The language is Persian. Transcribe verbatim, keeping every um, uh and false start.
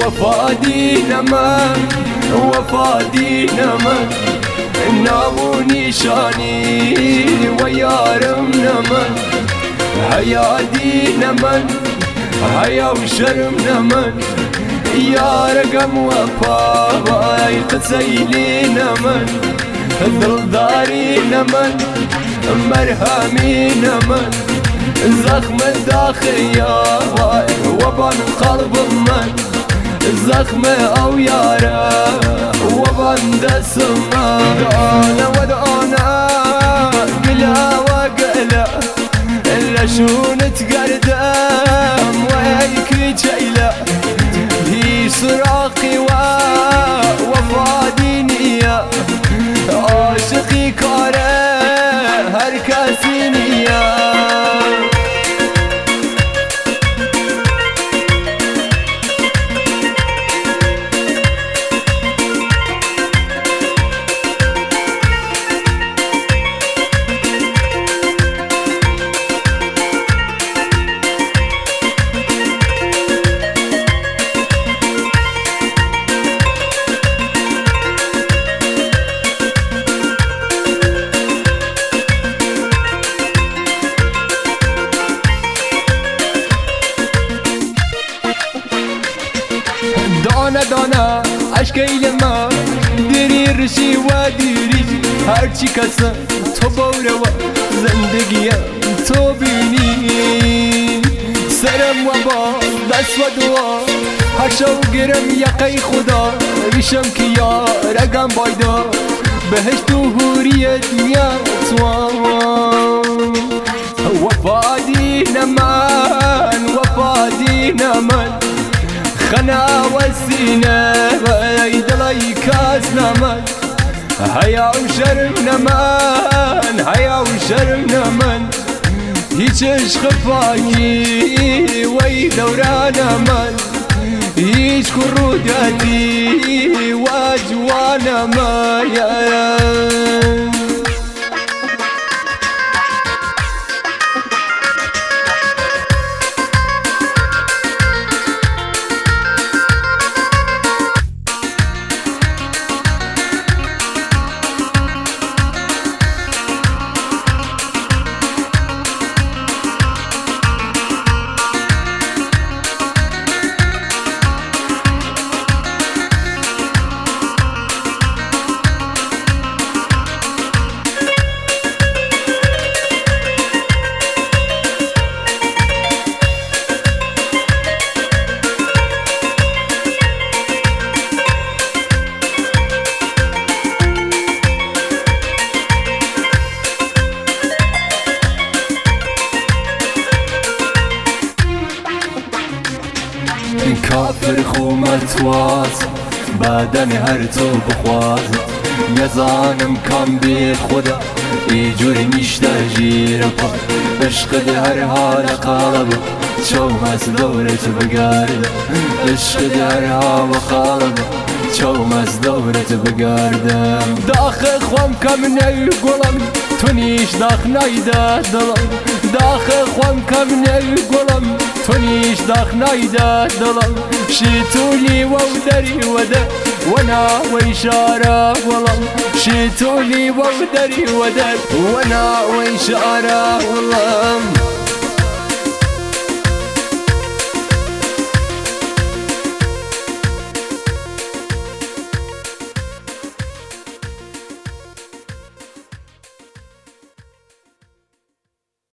وفادي نمن وفادي نمن نامو نشاني ويارم نمن هيا دي نمن هيا وشرم نمن يا رقم وفاي قسيلي نمن ظلداري نمن مرهمي نمن زخم داخل يا وبان قلب من زخم او يارا وبان دسما دانا ودانا قلا وقلا الا شو نتقردم ويك جيلا هي صراخي ووفادي نية عاشقي كاره هركاسي نية دانا دانا عشق ما دری رشی و دیری هرچی کسا تو بوره و زندگیم تو بینی سرم و با دست و دعا هر شو گرم یقی خدا ریشم که یا رگم بایدا بهشت و حوریت نیت وفادی نمن وفادی نمن خنا والسينة ويدلي كاس نمن هيا وشرم نمن هيا وشرم نمن هيش خفاكي ويدورا نمن هيش كروداتي واجوانا مايا کافر خومت واز بدن هر تو بخواز نزانم کم بید خدا ایجوری نیشته جیر پا عشق ده هر حال قلب چوم از دورت بگرد عشق ده هر حال قلب چوم از دورت بگردم داخل خوام کم نی گلم تو نیش داخل نیده دلم داخل خوام کم نی گلم تو نیش داخل نیده دلم شیتونی و دری و ده وانا وإشارة والله شيتولي ودري ودر وانا وإشارة والله